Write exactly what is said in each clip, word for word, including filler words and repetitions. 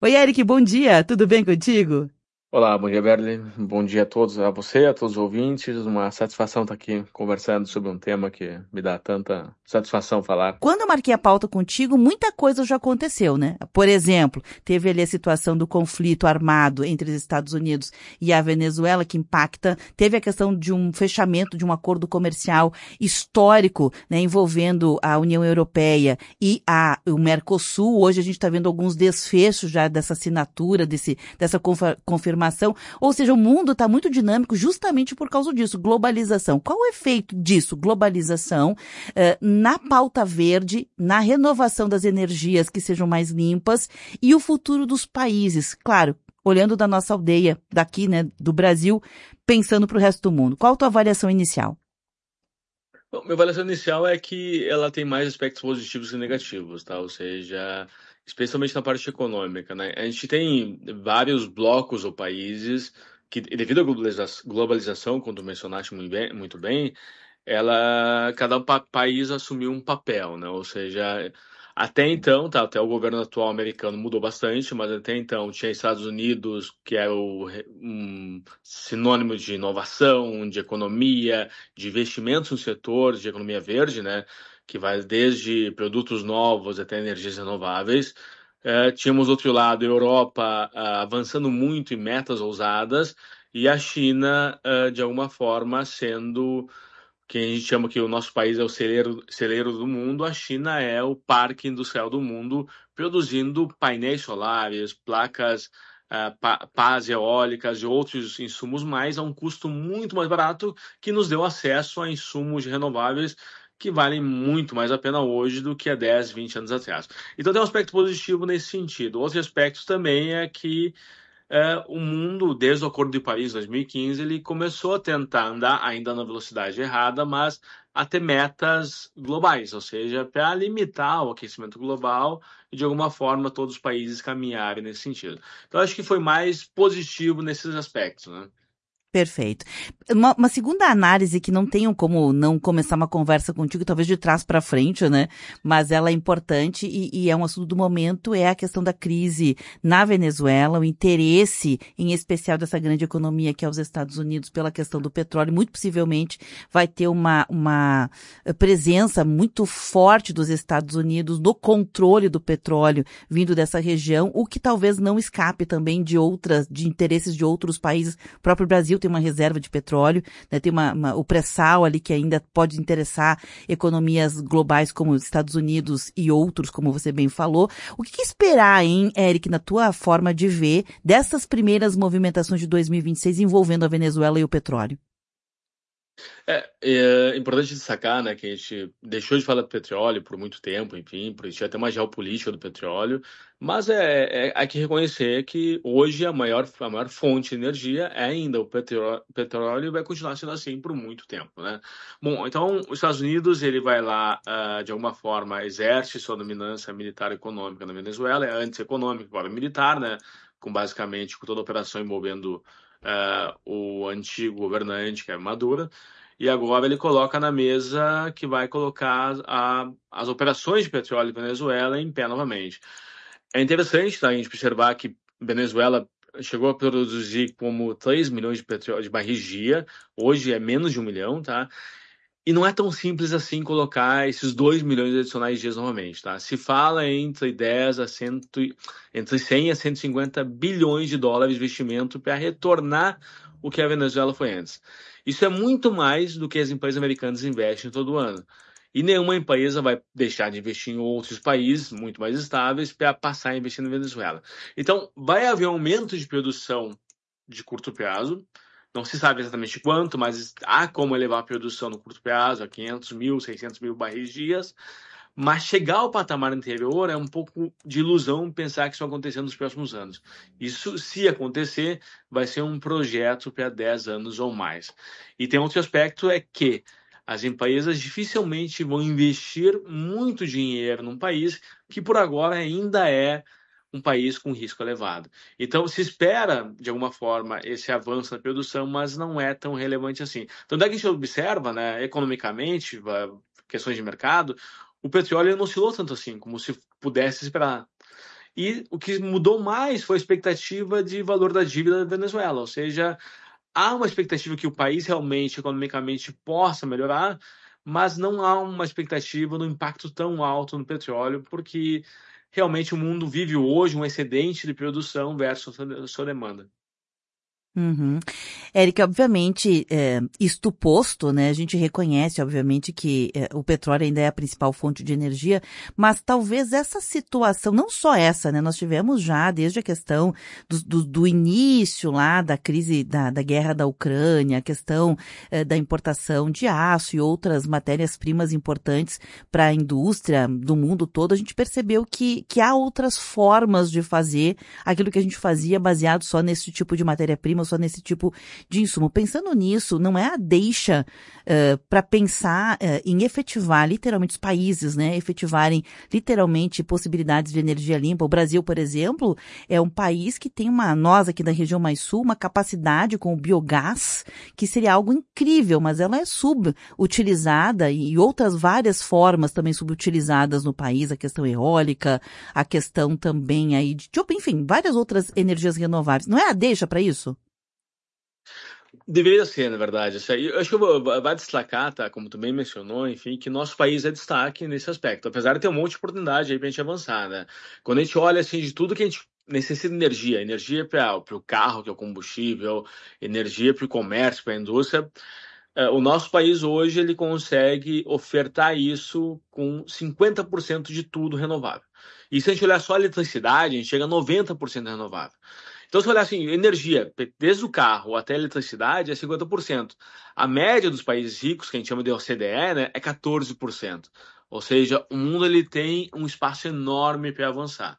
Oi, Eric, bom dia, tudo bem contigo? Olá, bom dia, Berli. Bom dia a todos, a você, a todos os ouvintes. Uma satisfação estar aqui conversando sobre um tema que me dá tanta satisfação falar. Quando eu marquei a pauta contigo, muita coisa já aconteceu, né? Por exemplo, teve ali a situação do conflito armado entre os Estados Unidos e a Venezuela, que impacta. Teve a questão de um fechamento de um acordo comercial histórico, né, envolvendo a União Europeia e a, o Mercosul. Hoje a gente está vendo alguns desfechos já dessa assinatura, desse, dessa confa- confirmação. Ou seja, o mundo está muito dinâmico justamente por causa disso, globalização. Qual o efeito disso, globalização? eh, na pauta verde, na renovação das energias que sejam mais limpas e o futuro dos países. Claro, olhando da nossa aldeia, daqui, né, do Brasil, pensando para o resto do mundo. Qual a tua avaliação inicial? Bom, minha avaliação inicial é que ela tem mais aspectos positivos que negativos, tá? Ou seja, especialmente na parte econômica, né? A gente tem vários blocos ou países que, devido à globaliza- globalização, como tu mencionaste muito bem, muito bem, ela, cada pa- país assumiu um papel, né? Ou seja, até então, tá, até o governo atual americano mudou bastante, mas até então tinha Estados Unidos, que é o re- um sinônimo de inovação, de economia, de investimentos no setor de economia verde, né? Que vai desde produtos novos até energias renováveis. Eh, tínhamos do outro lado a Europa ah, avançando muito em metas ousadas e a China, ah, de alguma forma, sendo que a gente chama que o nosso país é o celeiro, celeiro do mundo, a China é o parque industrial do mundo, produzindo painéis solares, placas, ah, pa- pás eólicas e outros insumos mais a um custo muito mais barato, que nos deu acesso a insumos renováveis que valem muito mais a pena hoje do que há dez, vinte anos atrás. Então tem um aspecto positivo nesse sentido. Outro aspecto também é que é, o mundo, desde o Acordo de Paris, dois mil e quinze, ele começou a tentar andar ainda na velocidade errada, mas a ter metas globais, ou seja, para limitar o aquecimento global e, de alguma forma, todos os países caminharem nesse sentido. Então, acho que foi mais positivo nesses aspectos, né? Perfeito. Uma, uma segunda análise que não tenho como não começar uma conversa contigo, talvez de trás para frente, né? Mas ela é importante e, e é um assunto do momento, é a questão da crise na Venezuela, o interesse, em especial dessa grande economia que é os Estados Unidos pela questão do petróleo. Muito possivelmente vai ter uma, uma presença muito forte dos Estados Unidos no controle do petróleo vindo dessa região, o que talvez não escape também de outras, de interesses de outros países. O próprio Brasil tem uma reserva de petróleo, né, tem uma, uma, o pré-sal ali que ainda pode interessar economias globais como os Estados Unidos e outros, como você bem falou. O que, que esperar, hein, Eric, na tua forma de ver dessas primeiras movimentações de dois mil e vinte e seis envolvendo a Venezuela e o petróleo? É, é importante destacar, né, que a gente deixou de falar do petróleo por muito tempo, enfim, por existir até uma geopolítica do petróleo, mas é, é, há que reconhecer que hoje a maior, a maior fonte de energia é ainda o petró- petróleo e vai continuar sendo assim por muito tempo, né? Bom, então os Estados Unidos, ele vai lá, ah, de alguma forma, exerce sua dominância militar e econômica na Venezuela, é antes econômica, agora militar, né? Com basicamente com toda a operação envolvendo ah, o antigo governante, que é Maduro. E agora ele coloca na mesa que vai colocar a- as operações de petróleo em Venezuela em pé novamente. É interessante, tá, a gente observar que Venezuela chegou a produzir como três milhões de, petróleo, de barris dia, hoje é menos de um milhão, tá? E não é tão simples assim colocar esses dois milhões adicionais de dias novamente, tá? Se fala entre dez a cem, entre cem a cento e cinquenta bilhões de dólares de investimento para retornar o que a Venezuela foi antes. Isso é muito mais do que as empresas americanas investem todo ano. E nenhuma empresa vai deixar de investir em outros países muito mais estáveis para passar a investir na Venezuela. Então, vai haver um aumento de produção de curto prazo. Não se sabe exatamente quanto, mas há como elevar a produção no curto prazo a quinhentos mil, seiscentos mil barris dias. Mas chegar ao patamar anterior é um pouco de ilusão pensar que isso vai acontecer nos próximos anos. Isso, se acontecer, vai ser um projeto para dez anos ou mais. E tem outro aspecto, é que as empresas dificilmente vão investir muito dinheiro num país que por agora ainda é um país com risco elevado. Então se espera, de alguma forma, esse avanço na produção, mas não é tão relevante assim. Então, daí que a gente observa, né, economicamente, questões de mercado, o petróleo não oscilou tanto assim, como se pudesse esperar. E o que mudou mais foi a expectativa de valor da dívida da Venezuela, ou seja, há uma expectativa que o país realmente, economicamente, possa melhorar, mas não há uma expectativa no impacto tão alto no petróleo, porque realmente o mundo vive hoje um excedente de produção versus a sua demanda. Uhum. Érica, obviamente, é, isto posto, né, a gente reconhece, obviamente, que é, o petróleo ainda é a principal fonte de energia, mas talvez essa situação, não só essa, né, nós tivemos já desde a questão do, do, do início lá da crise da, da guerra da Ucrânia, a questão é, da importação de aço e outras matérias-primas importantes para a indústria do mundo todo, a gente percebeu que, que há outras formas de fazer aquilo que a gente fazia baseado só nesse tipo de matéria-prima, só nesse tipo de insumo. Pensando nisso, não é a deixa uh, para pensar uh, em efetivar literalmente os países, né, efetivarem literalmente possibilidades de energia limpa. O Brasil, por exemplo, é um país que tem uma, nós aqui da região mais sul, uma capacidade com o biogás que seria algo incrível, mas ela é subutilizada e outras várias formas também subutilizadas no país, a questão eólica, a questão também aí de, enfim, várias outras energias renováveis. Não é a deixa para isso? Deveria ser, na verdade. Isso aí, eu acho que eu vou, vai destacar, tá? Como tu bem mencionou, enfim, que nosso país é destaque nesse aspecto. Apesar de ter um monte de oportunidade aí pra gente avançar, né? Quando a gente olha, assim, de tudo que a gente necessita de energia, energia para o carro, que é o combustível, energia para o comércio, para a indústria, eh, o nosso país hoje ele consegue ofertar isso com cinquenta por cento de tudo renovável. E se a gente olhar só a eletricidade, a gente chega a noventa por cento renovável. Então, se olhar assim, energia, desde o carro até a eletricidade, é cinquenta por cento. A média dos países ricos, que a gente chama de O C D E, né, é quatorze por cento. Ou seja, o mundo ele tem um espaço enorme para avançar.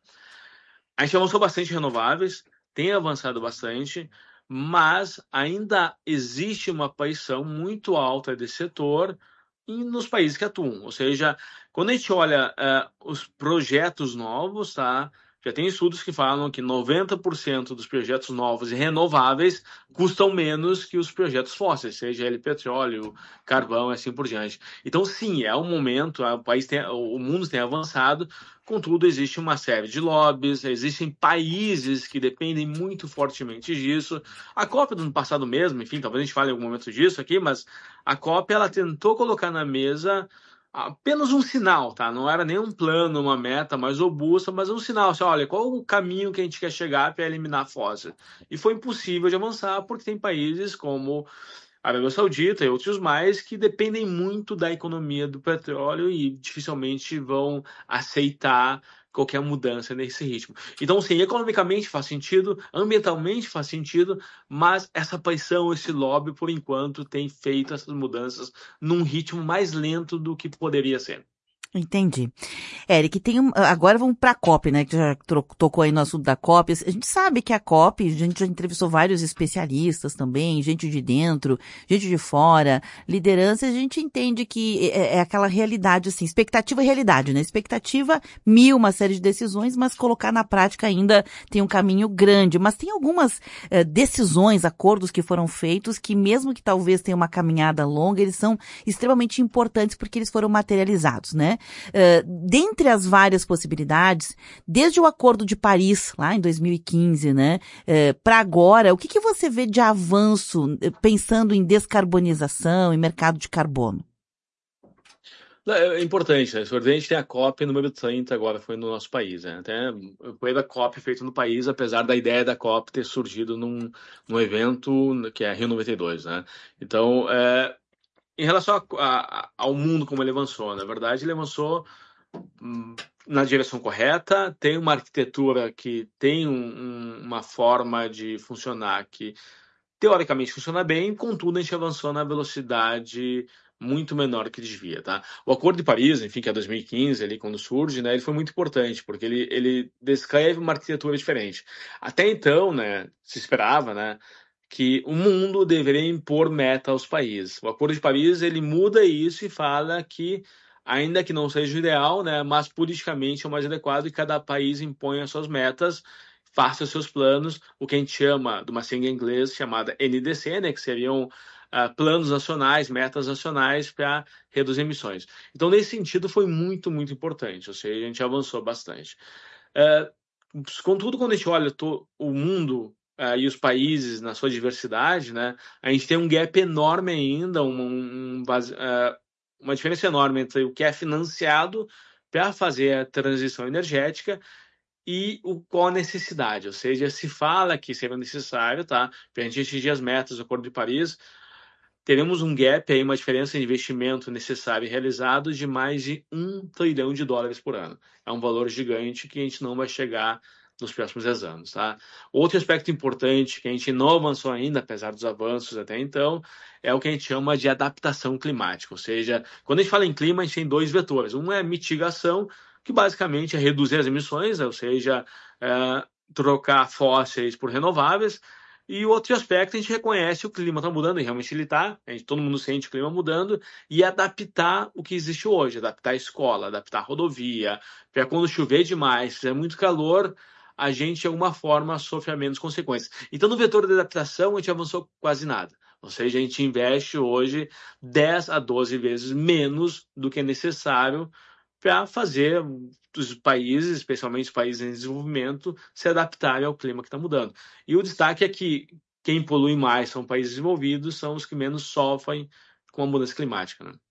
A gente avançou bastante em renováveis, tem avançado bastante, mas ainda existe uma paição muito alta desse setor em- nos países que atuam. Ou seja, quando a gente olha eh, os projetos novos, tá? Já tem estudos que falam que noventa por cento dos projetos novos e renováveis custam menos que os projetos fósseis, seja ele petróleo, carvão e assim por diante. Então, sim, é um momento, o país tem, o mundo tem avançado. Contudo, existe uma série de lobbies, existem países que dependem muito fortemente disso. A COP do ano passado mesmo, enfim, talvez a gente fale em algum momento disso aqui, mas a COP ela tentou colocar na mesa apenas um sinal, tá? Não era nem um plano, uma meta mais robusta, mas um sinal. Assim, olha, qual o caminho que a gente quer chegar para eliminar a fóssil? E foi impossível de avançar porque tem países como a Arábia Saudita e outros mais que dependem muito da economia do petróleo e dificilmente vão aceitar qualquer mudança nesse ritmo. Então, sim, economicamente faz sentido, ambientalmente faz sentido, mas essa paixão, esse lobby, por enquanto, tem feito essas mudanças num ritmo mais lento do que poderia ser. Entendi. Eric, tem um, agora vamos para a COP, né, que já tro- tocou aí no assunto da COP. A gente sabe que a COP, a gente já entrevistou vários especialistas também, gente de dentro, gente de fora, liderança, a gente entende que é, é aquela realidade, assim, expectativa e realidade, né? Expectativa, mil, uma série de decisões, mas colocar na prática ainda tem um caminho grande. Mas tem algumas eh, decisões, acordos que foram feitos que mesmo que talvez tenha uma caminhada longa, eles são extremamente importantes porque eles foram materializados, né? Uh, dentre as várias possibilidades, desde o Acordo de Paris, lá em dois mil e quinze, né, uh, para agora, o que, que você vê de avanço uh, pensando em descarbonização e mercado de carbono? É importante, né? A gente tem a COP número trinta agora, foi no nosso país, né? Até foi da COP feito no país, apesar da ideia da COP ter surgido num, num evento que é Rio noventa e dois, né? Então, é, em relação a, a, ao mundo como ele avançou, na verdade, ele avançou hum, na direção correta, tem uma arquitetura que tem um, um, uma forma de funcionar que teoricamente funciona bem, contudo a gente avançou na velocidade muito menor que devia, tá? O Acordo de Paris, enfim, que é dois mil e quinze, ali quando surge, né, ele foi muito importante, porque ele, ele descreve uma arquitetura diferente. Até então, né, se esperava, né, que o mundo deveria impor meta aos países. O Acordo de Paris, ele muda isso e fala que, ainda que não seja o ideal, né, mas politicamente é o mais adequado e cada país impõe as suas metas, faça os seus planos, o que a gente chama, de uma sigla em inglês chamada N D C, né, que seriam uh, planos nacionais, metas nacionais para reduzir emissões. Então, nesse sentido, foi muito, muito importante, ou seja, a gente avançou bastante. Uh, contudo, quando a gente olha to, o mundo uh, e os países na sua diversidade, né, a gente tem um gap enorme ainda, um, um, uh, uma diferença enorme entre o que é financiado para fazer a transição energética e o, qual a necessidade. Ou seja, se fala que seria necessário, tá, para a gente atingir as metas do Acordo de Paris, teremos um gap, aí, uma diferença de investimento necessário e realizado de mais de um trilhão de dólares por ano. É um valor gigante que a gente não vai chegar nos próximos dez anos. Tá? Outro aspecto importante que a gente não avançou ainda, apesar dos avanços até então, é o que a gente chama de adaptação climática. Ou seja, quando a gente fala em clima, a gente tem dois vetores. Um é mitigação, que basicamente é reduzir as emissões, ou seja, é, trocar fósseis por renováveis. E o outro aspecto, a gente reconhece o clima está mudando, e realmente ele está, todo mundo sente o clima mudando, e adaptar o que existe hoje, adaptar a escola, adaptar a rodovia, para quando chover demais, se fizer muito calor, a gente, de alguma forma, sofre a menos consequências. Então, no vetor de adaptação, a gente avançou quase nada. Ou seja, a gente investe hoje dez a doze vezes menos do que é necessário para fazer os países, especialmente os países em desenvolvimento, se adaptarem ao clima que está mudando. E o destaque é que quem polui mais são países desenvolvidos, são os que menos sofrem com a mudança climática, né?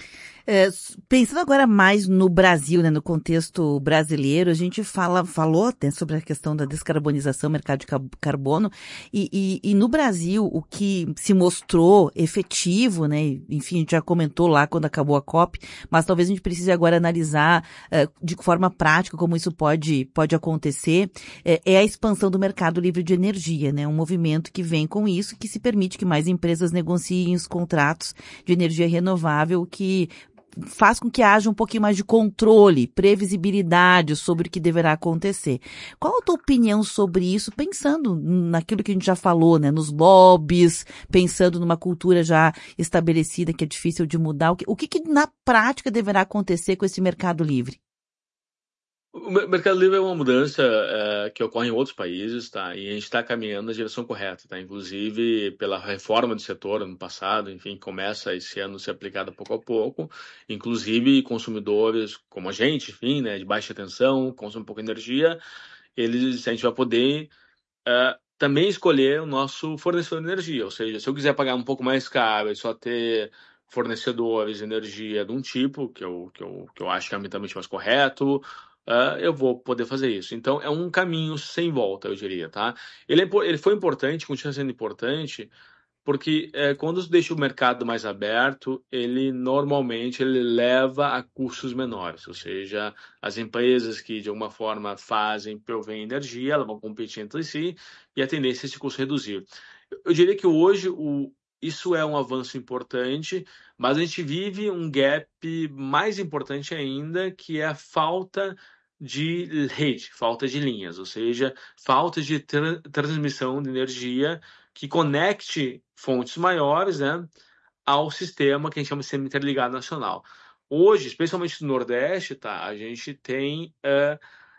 É, pensando agora mais no Brasil, né, no contexto brasileiro, a gente fala, falou até sobre a questão da descarbonização, mercado de carbono, e, e, e no Brasil o que se mostrou efetivo, né, enfim, a gente já comentou lá quando acabou a COP, mas talvez a gente precise agora analisar uh, de forma prática como isso pode, pode acontecer, é, é a expansão do mercado livre de energia, né, um movimento que vem com isso, que se permite que mais empresas negociem os contratos de energia renovável, que faz com que haja um pouquinho mais de controle, previsibilidade sobre o que deverá acontecer. Qual a tua opinião sobre isso, pensando naquilo que a gente já falou, né, nos lobbies, pensando numa cultura já estabelecida que é difícil de mudar? O que, o que, que na prática deverá acontecer com esse mercado livre? O mercado livre é uma mudança é, que ocorre em outros países, tá? E a gente está caminhando na direção correta, tá? Inclusive pela reforma do setor ano passado, enfim, começa esse ano a ser aplicada pouco a pouco. Inclusive consumidores como a gente, enfim, né, de baixa tensão, consomem pouca energia, eles, a gente vai poder é, também escolher o nosso fornecedor de energia. Ou seja, se eu quiser pagar um pouco mais caro e só ter fornecedores de energia de um tipo, que eu, que eu, que eu acho que é ambientalmente mais correto, Uh, eu vou poder fazer isso. Então, é um caminho sem volta, eu diria, tá? Ele, é, ele foi importante, continua sendo importante, porque é, quando você deixa o mercado mais aberto, ele normalmente ele leva a custos menores, ou seja, as empresas que de alguma forma fazem prover energia, elas vão competir entre si e a tendência é esse custo reduzir. Eu diria que hoje o, isso é um avanço importante, mas a gente vive um gap mais importante ainda, que é a falta de rede, falta de linhas, ou seja, falta de tra- transmissão de energia que conecte fontes maiores, né, ao sistema que a gente chama de sistema interligado nacional. Hoje, especialmente no Nordeste, tá, a gente tem é,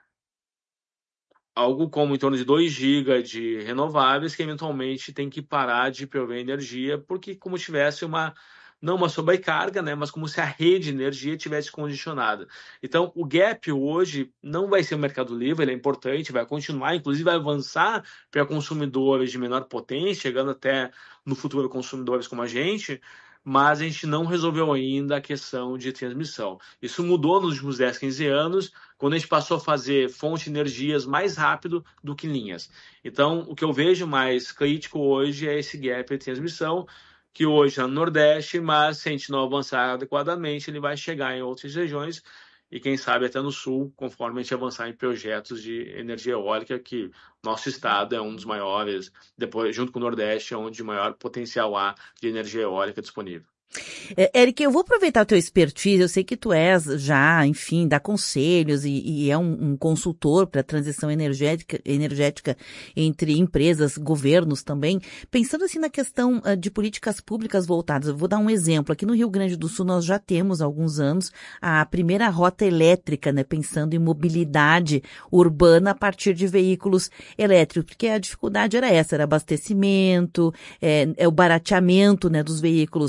algo como em torno de dois gigas de renováveis que eventualmente tem que parar de prover energia, porque como tivesse uma, não uma sobrecarga, né, mas como se a rede de energia tivesse condicionada. Então, o gap hoje não vai ser o mercado livre, ele é importante, vai continuar, inclusive vai avançar para consumidores de menor potência, chegando até no futuro consumidores como a gente, mas a gente não resolveu ainda a questão de transmissão. Isso mudou nos últimos dez, quinze anos, quando a gente passou a fazer fonte de energias mais rápido do que linhas. Então, o que eu vejo mais crítico hoje é esse gap de transmissão, que hoje está no Nordeste, mas se a gente não avançar adequadamente, ele vai chegar em outras regiões e quem sabe até no Sul, conforme a gente avançar em projetos de energia eólica, que nosso estado é um dos maiores, depois junto com o Nordeste, é onde maior potencial há de energia eólica disponível. É, Eric, eu vou aproveitar o teu expertise, eu sei que tu és já, enfim, dá conselhos e, e é um, um consultor para a transição energética, energética entre empresas, governos também. Pensando assim na questão uh, de políticas públicas voltadas, eu vou dar um exemplo. Aqui no Rio Grande do Sul nós já temos há alguns anos a primeira rota elétrica, né, pensando em mobilidade urbana a partir de veículos elétricos, porque a dificuldade era essa, era abastecimento, é, é o barateamento, né, dos veículos elétricos.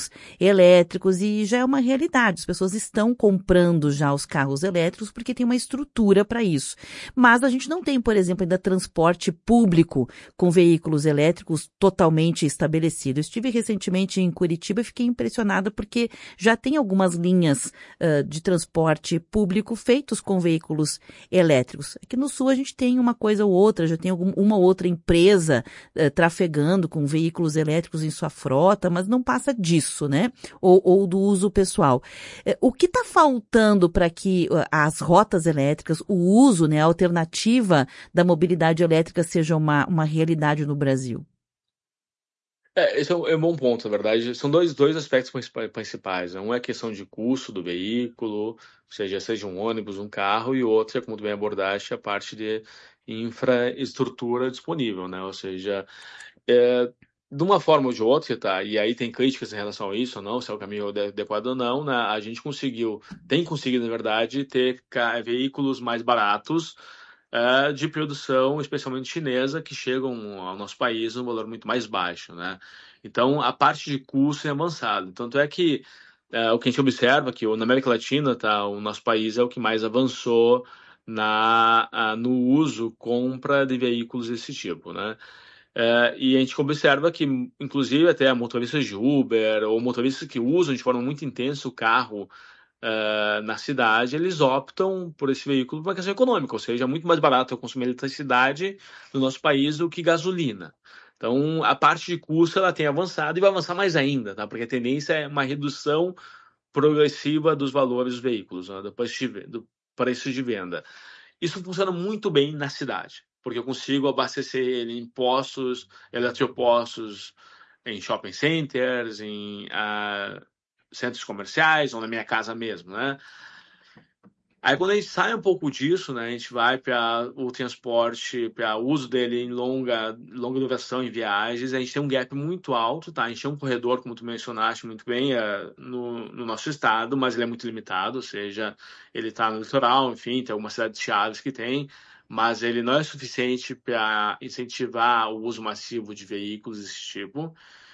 elétricos e já é uma realidade. As pessoas estão comprando já os carros elétricos porque tem uma estrutura para isso. Mas a gente não tem, por exemplo, ainda transporte público com veículos elétricos totalmente estabelecido. Eu estive recentemente em Curitiba e fiquei impressionada porque já tem algumas linhas uh, de transporte público feitos com veículos elétricos. Aqui no Sul a gente tem uma coisa ou outra, já tem algum, uma ou outra empresa uh, trafegando com veículos elétricos em sua frota, mas não passa disso, né? Ou, ou do uso pessoal. Uh, o que está faltando para que uh, as rotas elétricas, o uso, né, a alternativa da mobilidade elétrica seja uma, uma realidade no Brasil? É, esse é um, é um bom ponto, na verdade. São dois, dois aspectos principais. principais, né? Um é a questão de custo do veículo, ou seja, seja um ônibus, um carro, e o outro é, como tu bem abordaste, a parte de infraestrutura disponível, né? Ou seja, é, de uma forma ou de outra, tá? E aí tem críticas em relação a isso, ou não, se é o caminho adequado ou não, né? A gente conseguiu, tem conseguido, na verdade, ter ca- veículos mais baratos, eh, de produção, especialmente chinesa, que chegam ao nosso país num valor muito mais baixo, né? Então, a parte de custo é avançada. Tanto é que eh, o que a gente observa é que na América Latina, tá, o nosso país é o que mais avançou na, ah, no uso, compra de veículos desse tipo, né? Eh, e a gente observa que, inclusive, até motoristas de Uber ou motoristas que usam de forma muito intensa o carro eh, na cidade, eles optam por esse veículo por uma questão econômica, ou seja, é muito mais barato eu consumir eletricidade no nosso país do que gasolina. Então, a parte de custo ela tem avançado e vai avançar mais ainda, tá? Porque a tendência é uma redução progressiva dos valores dos veículos, né? Depois de, do preço de venda. Isso funciona muito bem na cidade, porque eu consigo abastecer ele em postos, eletropostos, em shopping centers, em ah, centros comerciais ou na minha casa mesmo, né? Aí quando a gente sai um pouco disso, né, a gente vai para o transporte, para o uso dele em longa, longa duração em viagens, a gente tem um gap muito alto, tá? A gente tem um corredor, como tu mencionaste muito bem, é, no, no nosso estado, mas ele é muito limitado, ou seja, ele está no litoral, enfim, tem algumas cidades chaves que tem, mas ele não é suficiente para incentivar o uso massivo de veículos desse tipo.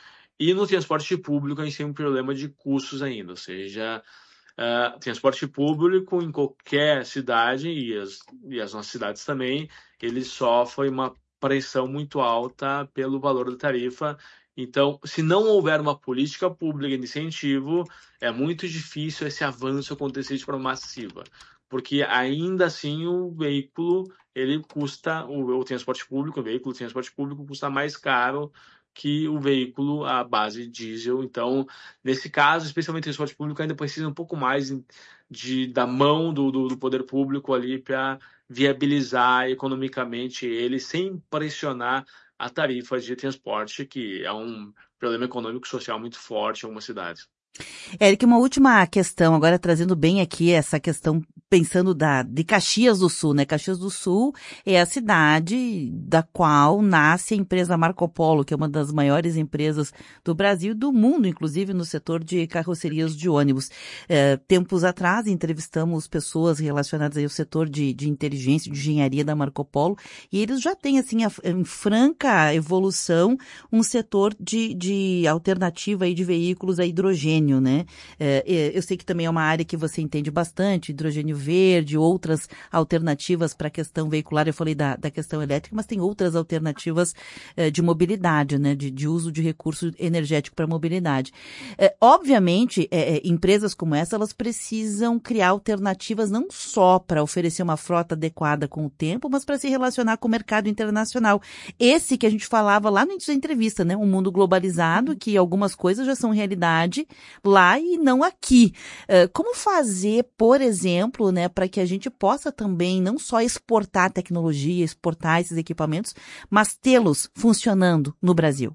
E no transporte público a gente tem um problema de custos ainda, ou seja, uh, transporte público em qualquer cidade e as, e as nossas cidades também, ele sofre uma pressão muito alta pelo valor da tarifa. Então, se não houver uma política pública de incentivo, é muito difícil esse avanço acontecer de forma massiva, porque ainda assim o veículo ele custa, o, o transporte público, o veículo de transporte público custa mais caro que o veículo à base diesel. Então, nesse caso, especialmente o transporte público, ainda precisa um pouco mais de, da mão do, do, do poder público ali para viabilizar economicamente ele sem pressionar a tarifa de transporte, que é um problema econômico e social muito forte em algumas cidades. Eric, uma última questão, agora trazendo bem aqui essa questão, pensando da, de Caxias do Sul, né? Caxias do Sul é a cidade da qual nasce a empresa Marco Polo, que é uma das maiores empresas do Brasil e do mundo, inclusive no setor de carrocerias de ônibus. É, tempos atrás, entrevistamos pessoas relacionadas aí ao setor de, de inteligência, de engenharia da Marco Polo, e eles já têm, assim, a, em franca evolução, um setor de, de alternativa aí de veículos a hidrogênio, né? É, eu sei que também é uma área que você entende bastante, hidrogênio verde, outras alternativas para a questão veicular. Eu falei da, da questão elétrica, mas tem outras alternativas é, de mobilidade, né? De, de uso de recurso energético para mobilidade. É, obviamente, é, é, empresas como essa, elas precisam criar alternativas não só para oferecer uma frota adequada com o tempo, mas para se relacionar com o mercado internacional. Esse que a gente falava lá no início da entrevista, né? Um mundo globalizado, que algumas coisas já são realidade lá e não aqui. Uh, como fazer, por exemplo, né, para que a gente possa também não só exportar tecnologia, exportar esses equipamentos, mas tê-los funcionando no Brasil?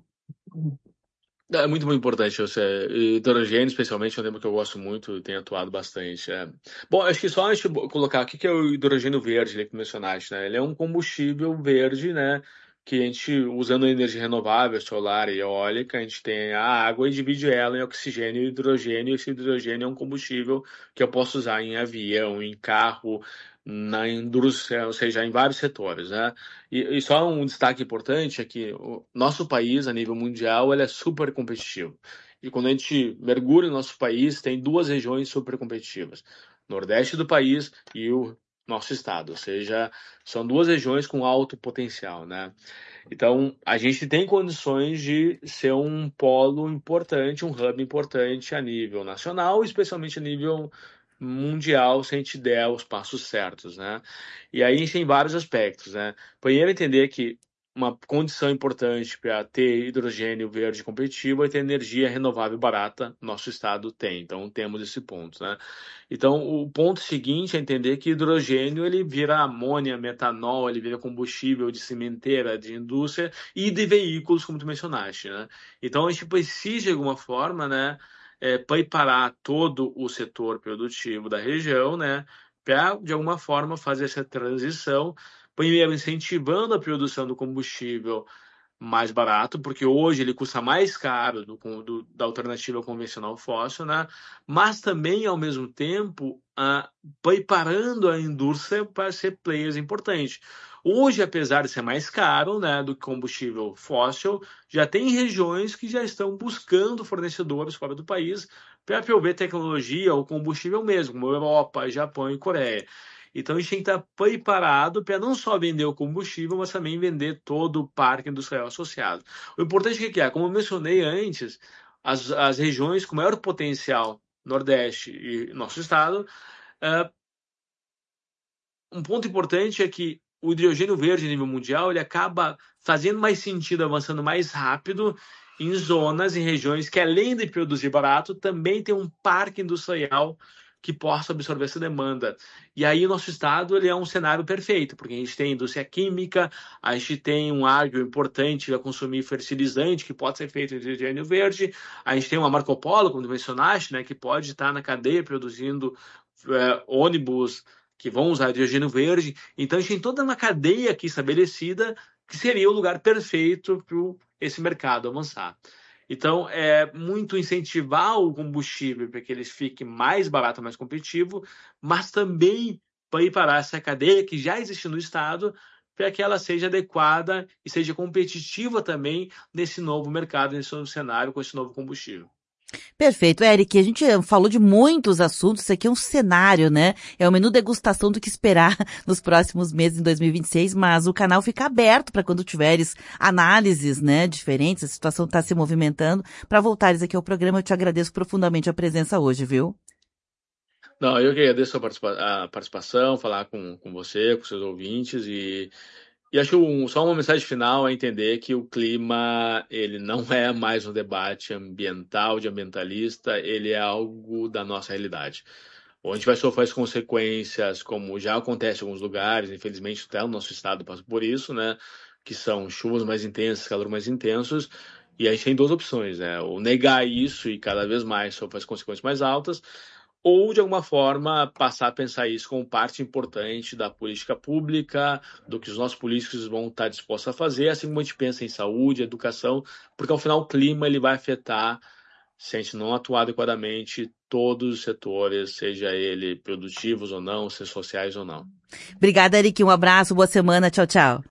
É muito, muito importante. Você, hidrogênio, especialmente, é um tema que eu gosto muito e tenho atuado bastante. É. Bom, acho que só antes de colocar o que é o hidrogênio verde, né, que mencionaste, né? Ele é um combustível verde, né? Que a gente, usando energia renovável, solar e eólica, a gente tem a água e divide ela em oxigênio e hidrogênio. E esse hidrogênio é um combustível que eu posso usar em avião, em carro, na indústria, ou seja, em vários setores, né? E, e só um destaque importante é que o nosso país, a nível mundial, ele é super competitivo. E quando a gente mergulha no nosso país, tem duas regiões super competitivas. Nordeste do país e o nosso estado, ou seja, são duas regiões com alto potencial, né? Então, a gente tem condições de ser um polo importante, um hub importante a nível nacional, especialmente a nível mundial, se a gente der os passos certos, né? E aí a gente tem vários aspectos, né? Primeiro, entender que uma condição importante para ter hidrogênio verde competitivo é ter energia renovável barata. Nosso estado tem, então temos esse ponto, né? Então, o ponto seguinte é entender que hidrogênio ele vira amônia, metanol, ele vira combustível de cimenteira, de indústria e de veículos, como tu mencionaste, né? Então, a gente precisa, de alguma forma, né, é, preparar todo o setor produtivo da região, né, para, de alguma forma, fazer essa transição, primeiro incentivando a produção do combustível mais barato, porque hoje ele custa mais caro do, do, da alternativa convencional fóssil, né? Mas também, ao mesmo tempo, uh, preparando a indústria para ser players importantes. Hoje, apesar de ser mais caro, né, do que combustível fóssil, já tem regiões que já estão buscando fornecedores fora do país para prover tecnologia ou combustível mesmo, como Europa, Japão e Coreia. Então a gente tem que estar preparado para não só vender o combustível, mas também vender todo o parque industrial associado. O importante é que é, como eu mencionei antes, as, as regiões com maior potencial, Nordeste e nosso estado, uh, um ponto importante é que o hidrogênio verde a nível mundial ele acaba fazendo mais sentido, avançando mais rápido em zonas, em regiões que, além de produzir barato, também tem um parque industrial que possa absorver essa demanda. E aí o nosso estado ele é um cenário perfeito, porque a gente tem indústria química, a gente tem um agro importante a consumir fertilizante, que pode ser feito em hidrogênio verde, a gente tem uma Marco Polo, como tu mencionaste, né, que pode estar na cadeia produzindo é, ônibus que vão usar hidrogênio verde. Então a gente tem toda uma cadeia aqui estabelecida que seria o lugar perfeito para esse mercado avançar. Então, é muito incentivar o combustível para que ele fique mais barato, mais competitivo, mas também preparar essa cadeia que já existe no Estado para que ela seja adequada e seja competitiva também nesse novo mercado, nesse novo cenário, com esse novo combustível. Perfeito, Eric. A gente falou de muitos assuntos. Isso aqui é um cenário, né? É um menu degustação do que esperar nos próximos meses em dois mil e vinte e seis, mas o canal fica aberto para quando tiveres análises, né, diferentes. A situação está se movimentando. Para voltares aqui ao programa, eu te agradeço profundamente a presença hoje, viu? Não, eu que agradeço a, participa a participação, falar com, com você, com seus ouvintes e E acho um, só uma mensagem final é entender que o clima ele não é mais um debate ambiental, de ambientalista, ele é algo da nossa realidade. Ou a gente vai sofrer as consequências, como já acontece em alguns lugares, infelizmente até o nosso estado passa por isso, né? Que são chuvas mais intensas, calor mais intensos, e a gente tem duas opções, né? Ou negar isso e cada vez mais sofrer as consequências mais altas, ou de alguma forma passar a pensar isso como parte importante da política pública, do que os nossos políticos vão estar dispostos a fazer, assim como a gente pensa em saúde, educação, porque ao final o clima ele vai afetar, se a gente não atuar adequadamente, todos os setores, seja ele produtivos ou não, seja sociais ou não. Obrigada, Eric. Um abraço, boa semana. Tchau, tchau.